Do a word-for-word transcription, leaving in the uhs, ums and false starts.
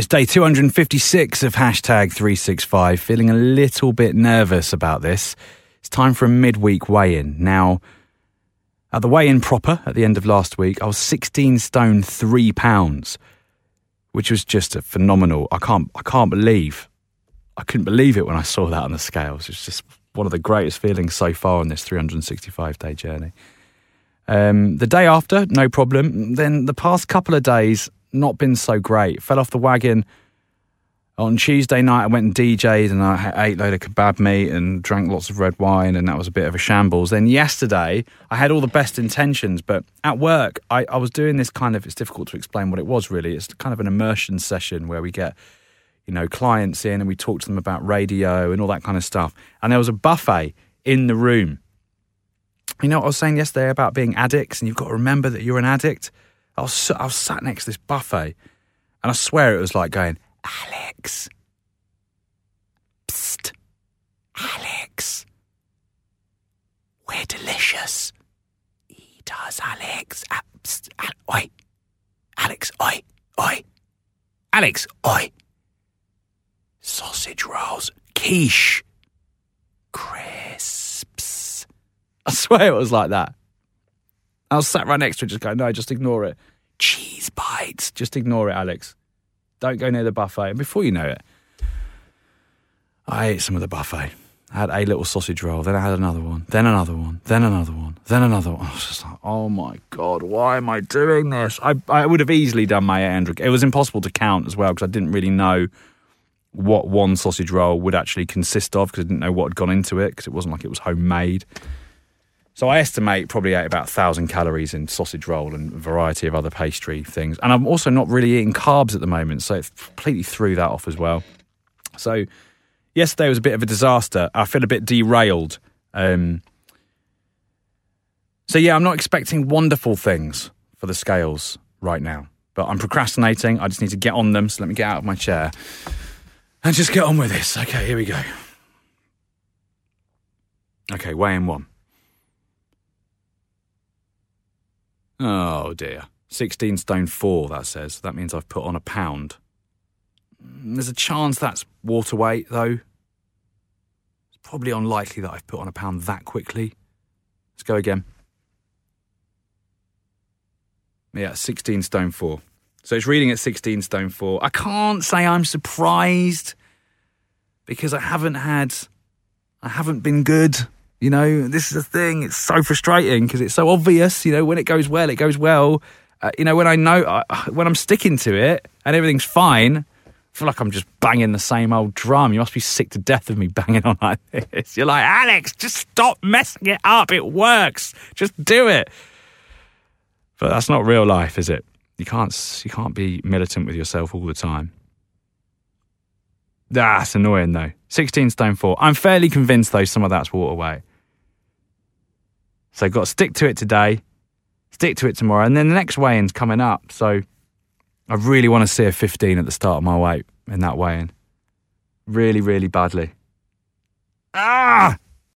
It's day two hundred fifty-six of hashtag three sixty-five. Feeling a little bit nervous about this. It's time for a midweek weigh-in. Now, at the weigh-in proper at the end of last week, I was sixteen stone three pounds, which was just a phenomenal. I can't, I can't believe, I couldn't believe it when I saw that on the scales. It's just one of the greatest feelings so far on this three hundred sixty-five day journey. Um, the day after, no problem. Then the past couple of days, not been so great. Fell off the wagon on Tuesday night. I went and D J'd and I ate a load of kebab meat and drank lots of red wine, and that was a bit of a shambles. Then yesterday I had all the best intentions, but at work I, I was doing this kind of, it's difficult to explain what it was really. It's kind of an immersion session where we get, you know, clients in and we talk to them about radio and all that kind of stuff. And there was a buffet in the room. You know what I was saying yesterday about being addicts, and you've got to remember that you're an addict? I was, I was sat next to this buffet, and I swear it was like going, Alex, psst, Alex, we're delicious. Eat us, Alex. Ah, psst, Al- oi, Alex, oi, oi, Alex, oi. Sausage rolls, quiche, crisps. I swear it was like that. I was sat right next to it just going, no, just ignore it. Cheese bites. Just ignore it, Alex. Don't go near the buffet. And before you know it, I ate some of the buffet. I had a little sausage roll, then I had another one, then another one, then another one, then another one. I was just like, oh my God, why am I doing this? I, I would have easily done my eight hundred. It was impossible to count as well because I didn't really know what one sausage roll would actually consist of because I didn't know what had gone into it because it wasn't like it was homemade. So I estimate probably ate about one thousand calories in sausage roll and a variety of other pastry things. And I'm also not really eating carbs at the moment, so it completely threw that off as well. So yesterday was a bit of a disaster. I feel a bit derailed. Um, so yeah, I'm not expecting wonderful things for the scales right now. But I'm procrastinating. I just need to get on them. So let me get out of my chair and just get on with this. Okay, here we go. Okay, weigh in one. Oh dear. sixteen stone four, that says. That means I've put on a pound. There's a chance that's water weight, though. It's probably unlikely that I've put on a pound that quickly. Let's go again. Yeah, sixteen stone four. So it's reading at sixteen stone four. I can't say I'm surprised because I haven't had, I haven't been good. You know, this is the thing. It's so frustrating because it's so obvious. You know, when it goes well, it goes well. Uh, you know, when I know, uh, when I'm sticking to it and everything's fine, I feel like I'm just banging the same old drum. You must be sick to death of me banging on like this. You're like, Alex, just stop messing it up. It works. Just do it. But that's not real life, is it? You can't, you can't be militant with yourself all the time. That's annoying, though. sixteen stone four. I'm fairly convinced, though, some of that's water weight. So got to stick to it today, stick to it tomorrow, and then the next weigh-in's coming up. So I really want to see a fifteen at the start of my weight in that weigh-in. Really, really badly. Ah!